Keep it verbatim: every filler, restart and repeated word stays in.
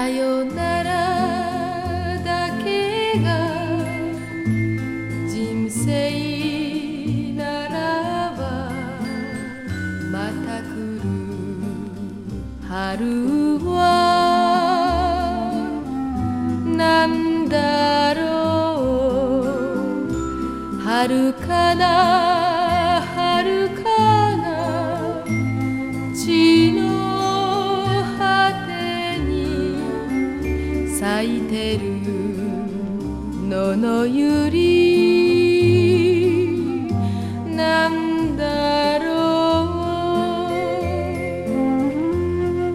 さよならだけが人生ならば、また来る春はなんだろう。遥かな遥かな地の果てに咲いてる